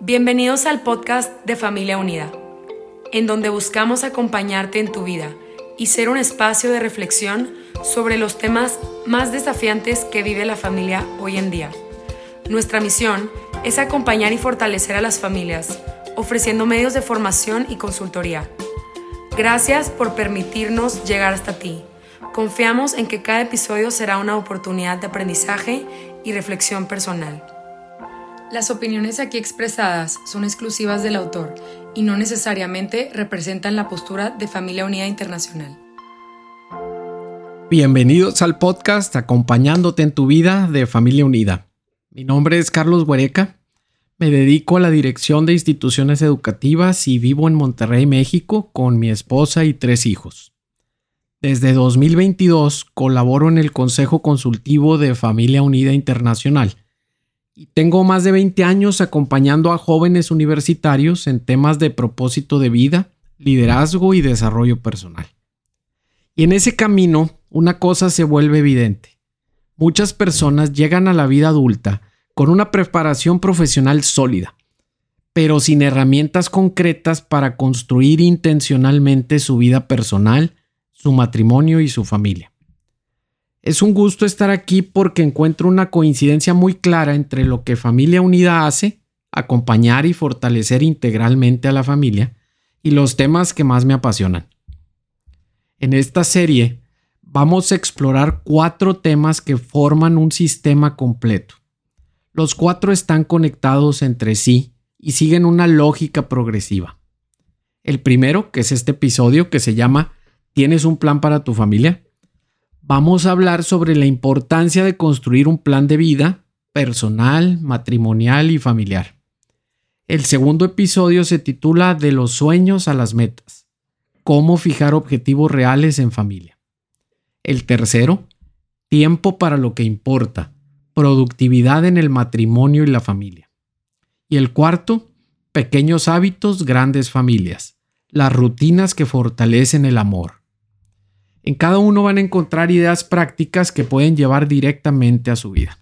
Bienvenidos al podcast de Familia Unida, en donde buscamos acompañarte en tu vida y ser un espacio de reflexión sobre los temas más desafiantes que vive la familia hoy en día. Nuestra misión es acompañar y fortalecer a las familias, ofreciendo medios de formación y consultoría. Gracias por permitirnos llegar hasta ti. Confiamos en que cada episodio será una oportunidad de aprendizaje y reflexión personal. Las opiniones aquí expresadas son exclusivas del autor y no necesariamente representan la postura de Familia Unida Internacional. Bienvenidos al podcast Acompañándote en tu vida de Familia Unida. Mi nombre es Carlos Huereca. Me dedico a la dirección de instituciones educativas y vivo en Monterrey, México, con mi esposa y 3 hijos. Desde 2022 colaboro en el Consejo Consultivo de Familia Unida Internacional y tengo más de 20 años acompañando a jóvenes universitarios en temas de propósito de vida, liderazgo y desarrollo personal. Y en ese camino, una cosa se vuelve evidente. Muchas personas llegan a la vida adulta con una preparación profesional sólida, pero sin herramientas concretas para construir intencionalmente su vida personal, su matrimonio y su familia. Es un gusto estar aquí porque encuentro una coincidencia muy clara entre lo que Familia Unida hace, acompañar y fortalecer integralmente a la familia, y los temas que más me apasionan. En esta serie vamos a explorar 4 temas que forman un sistema completo. Los 4 están conectados entre sí y siguen una lógica progresiva. El primero, que es este episodio que se llama ¿Tienes un plan para tu familia? Vamos a hablar sobre la importancia de construir un plan de vida personal, matrimonial y familiar. El segundo episodio se titula De los sueños a las metas. Cómo fijar objetivos reales en familia. El tercero, Tiempo para lo que importa. Productividad en el matrimonio y la familia. Y el cuarto, Pequeños hábitos, grandes familias. Las rutinas que fortalecen el amor. En cada uno van a encontrar ideas prácticas que pueden llevar directamente a su vida.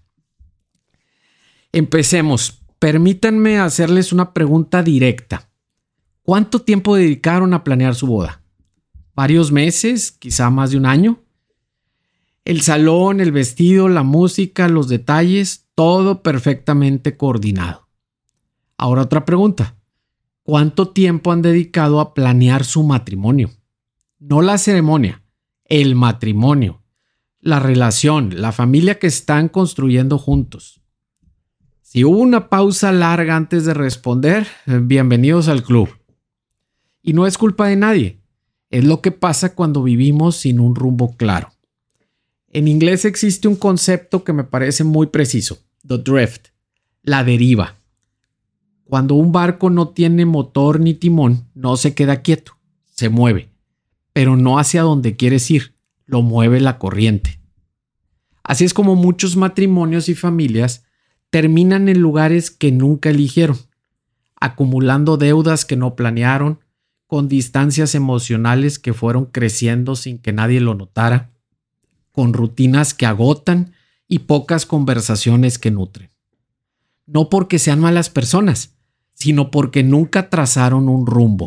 Empecemos. Permítanme hacerles una pregunta directa. ¿Cuánto tiempo dedicaron a planear su boda? ¿Varios meses? ¿Quizá más de un año? El salón, el vestido, la música, los detalles, todo perfectamente coordinado. Ahora otra pregunta. ¿Cuánto tiempo han dedicado a planear su matrimonio? No la ceremonia. El matrimonio, la relación, la familia que están construyendo juntos. Si hubo una pausa larga antes de responder, bienvenidos al club. Y no es culpa de nadie, es lo que pasa cuando vivimos sin un rumbo claro. En inglés existe un concepto que me parece muy preciso, the drift, la deriva. Cuando un barco no tiene motor ni timón, no se queda quieto, se mueve. Pero no hacia donde quieres ir, lo mueve la corriente. Así es como muchos matrimonios y familias terminan en lugares que nunca eligieron, acumulando deudas que no planearon, con distancias emocionales que fueron creciendo sin que nadie lo notara, con rutinas que agotan y pocas conversaciones que nutren. No porque sean malas personas, sino porque nunca trazaron un rumbo.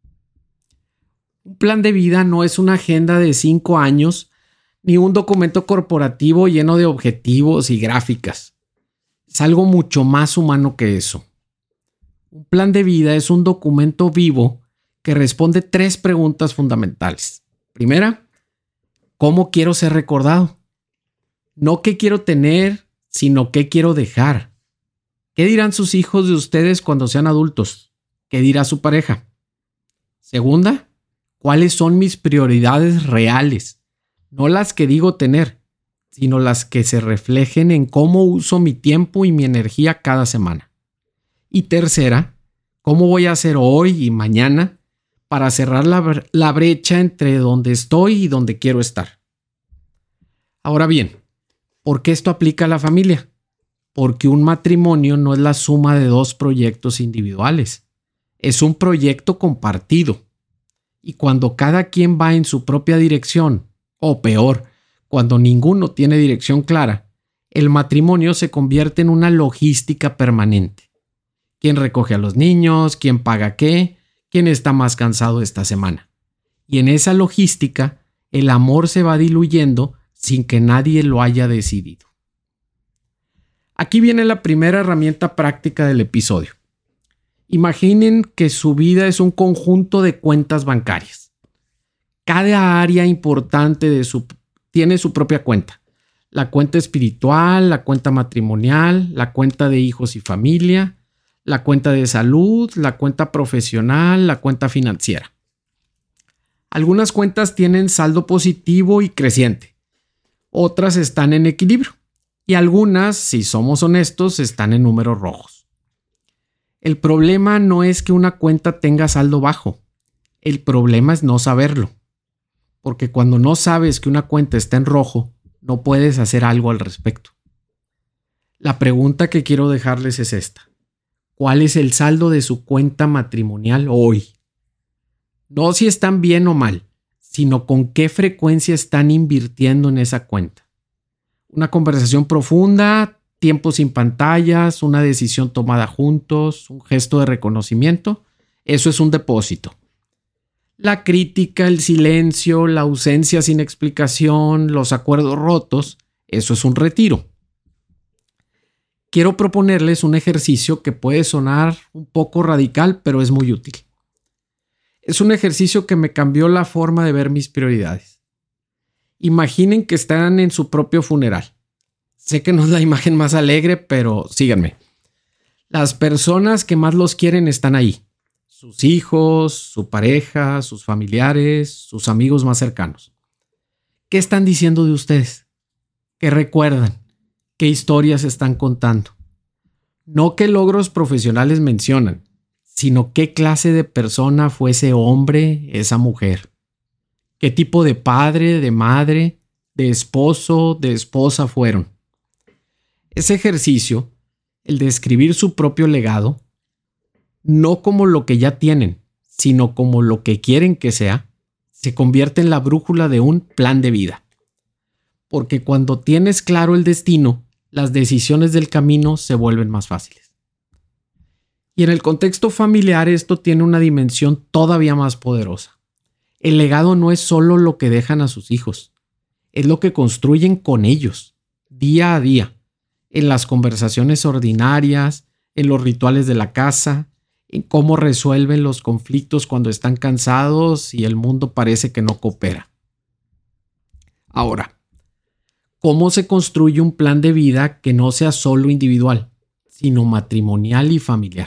Un plan de vida no es una agenda de 5 años ni un documento corporativo lleno de objetivos y gráficas. Es algo mucho más humano que eso. Un plan de vida es un documento vivo que responde 3 preguntas fundamentales. Primera, ¿cómo quiero ser recordado? No qué quiero tener, sino qué quiero dejar. ¿Qué dirán sus hijos de ustedes cuando sean adultos? ¿Qué dirá su pareja? Segunda, ¿cuáles son mis prioridades reales? No las que digo tener, sino las que se reflejen en cómo uso mi tiempo y mi energía cada semana. Y tercera, ¿cómo voy a hacer hoy y mañana para cerrar la brecha entre donde estoy y donde quiero estar? Ahora bien, ¿por qué esto aplica a la familia? Porque un matrimonio no es la suma de 2 proyectos individuales. Es un proyecto compartido. Y cuando cada quien va en su propia dirección, o peor, cuando ninguno tiene dirección clara, el matrimonio se convierte en una logística permanente. quién recoge a los niños, quién paga qué, quién está más cansado esta semana. Y en esa logística, el amor se va diluyendo sin que nadie lo haya decidido. Aquí viene la primera herramienta práctica del episodio. Imaginen que su vida es un conjunto de cuentas bancarias. Cada área importante tiene su propia cuenta. La cuenta espiritual, la cuenta matrimonial, la cuenta de hijos y familia, la cuenta de salud, la cuenta profesional, la cuenta financiera. Algunas cuentas tienen saldo positivo y creciente. Otras están en equilibrio. Y algunas, si somos honestos, están en números rojos. El problema no es que una cuenta tenga saldo bajo. El problema es no saberlo. Porque cuando no sabes que una cuenta está en rojo, no puedes hacer algo al respecto. La pregunta que quiero dejarles es esta. ¿Cuál es el saldo de su cuenta matrimonial hoy? No si están bien o mal, sino con qué frecuencia están invirtiendo en esa cuenta. Una conversación profunda, tiempo sin pantallas, una decisión tomada juntos, un gesto de reconocimiento, eso es un depósito. La crítica, el silencio, la ausencia sin explicación, los acuerdos rotos, eso es un retiro. Quiero proponerles un ejercicio que puede sonar un poco radical, pero es muy útil. Es un ejercicio que me cambió la forma de ver mis prioridades. Imaginen que están en su propio funeral. Sé que no es la imagen más alegre, pero síganme. Las personas que más los quieren están ahí. Sus hijos, su pareja, sus familiares, sus amigos más cercanos. ¿Qué están diciendo de ustedes? ¿Qué recuerdan? ¿Qué historias están contando? No qué logros profesionales mencionan, sino qué clase de persona fue ese hombre, esa mujer. ¿Qué tipo de padre, de madre, de esposo, de esposa fueron? Ese ejercicio, el de escribir su propio legado, no como lo que ya tienen, sino como lo que quieren que sea, se convierte en la brújula de un plan de vida. Porque cuando tienes claro el destino, las decisiones del camino se vuelven más fáciles. Y en el contexto familiar esto tiene una dimensión todavía más poderosa. El legado no es solo lo que dejan a sus hijos, es lo que construyen con ellos, día a día, en las conversaciones ordinarias, en los rituales de la casa, en cómo resuelven los conflictos cuando están cansados y el mundo parece que no coopera. Ahora, ¿cómo se construye un plan de vida que no sea solo individual, sino matrimonial y familiar?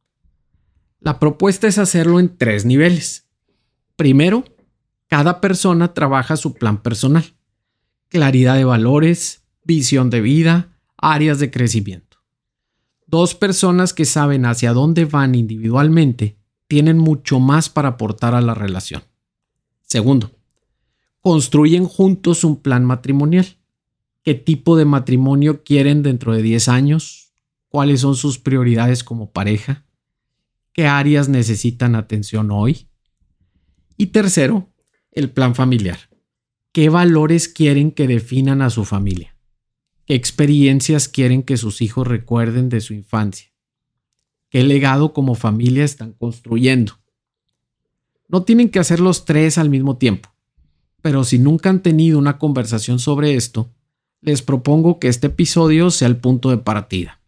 La propuesta es hacerlo en 3 niveles. Primero, cada persona trabaja su plan personal, claridad de valores, visión de vida, áreas de crecimiento. 2 personas que saben hacia dónde van individualmente tienen mucho más para aportar a la relación. Segundo, construyen juntos un plan matrimonial. ¿Qué tipo de matrimonio quieren dentro de 10 años? ¿Cuáles son sus prioridades como pareja? ¿Qué áreas necesitan atención hoy? Y tercero, el plan familiar. ¿Qué valores quieren que definan a su familia? ¿Qué experiencias quieren que sus hijos recuerden de su infancia? ¿Qué legado como familia están construyendo? No tienen que hacer los 3 al mismo tiempo, pero si nunca han tenido una conversación sobre esto, les propongo que este episodio sea el punto de partida.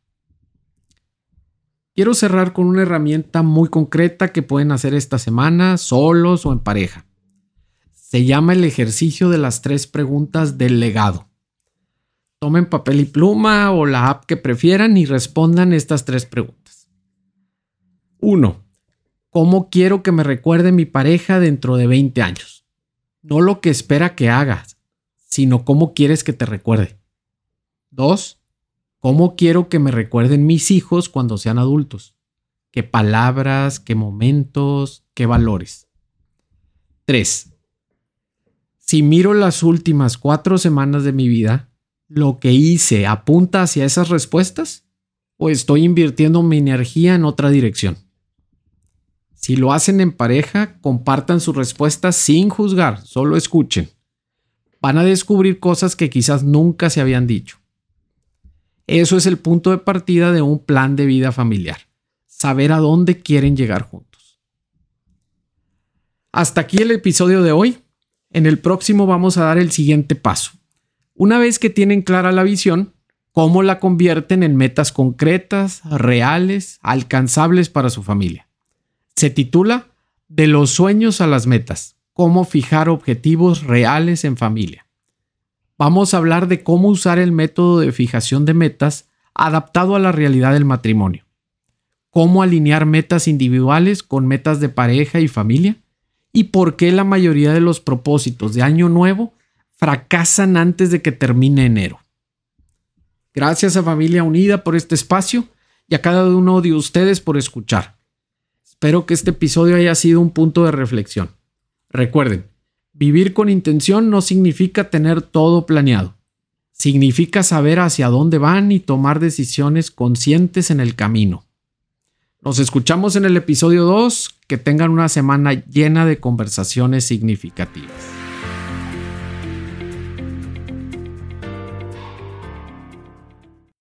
Quiero cerrar con una herramienta muy concreta que pueden hacer esta semana solos o en pareja. Se llama el ejercicio de las 3 preguntas del legado. Tomen papel y pluma o la app que prefieran y respondan estas 3 preguntas. 1. ¿Cómo quiero que me recuerde mi pareja dentro de 20 años? No lo que espera que hagas, sino cómo quieres que te recuerde. 2. ¿Cómo quiero que me recuerden mis hijos cuando sean adultos? ¿Qué palabras, qué momentos, qué valores? 3. Si miro las últimas 4 semanas de mi vida, ¿lo que hice apunta hacia esas respuestas? ¿O estoy invirtiendo mi energía en otra dirección? Si lo hacen en pareja, compartan sus respuestas sin juzgar, solo escuchen. Van a descubrir cosas que quizás nunca se habían dicho. Eso es el punto de partida de un plan de vida familiar. saber a dónde quieren llegar juntos. Hasta aquí el episodio de hoy. En el próximo vamos a dar el siguiente paso. Una vez que tienen clara la visión, ¿cómo la convierten en metas concretas, reales, alcanzables para su familia? Se titula De los sueños a las metas. Cómo fijar objetivos reales en familia. Vamos a hablar de cómo usar el método de fijación de metas adaptado a la realidad del matrimonio. Cómo alinear metas individuales con metas de pareja y familia. Y por qué la mayoría de los propósitos de Año Nuevo fracasan antes de que termine enero. Gracias a Familia Unida por este espacio y a cada uno de ustedes por escuchar. Espero que este episodio haya sido un punto de reflexión. Recuerden, vivir con intención no significa tener todo planeado. Significa saber hacia dónde van y tomar decisiones conscientes en el camino. Nos escuchamos en el episodio 2. Que tengan una semana llena de conversaciones significativas.